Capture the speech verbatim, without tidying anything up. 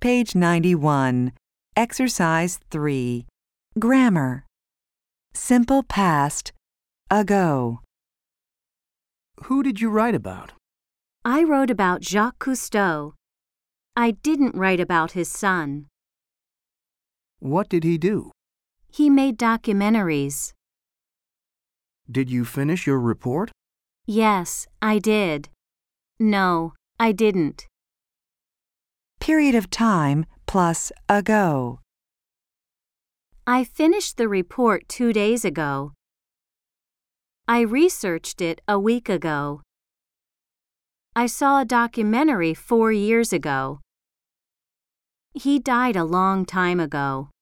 Page ninety-one. Exercise three. Grammar. Simple past. Ago. Who did you write about? I wrote about Jacques Cousteau. I didn't write about his son. What did he do? He made documentaries. Did you finish your report? Yes, I did. No, I didn't. Period of time plus ago. I finished the report two days ago. I researched it a week ago. I saw a documentary four years ago. He died a long time ago.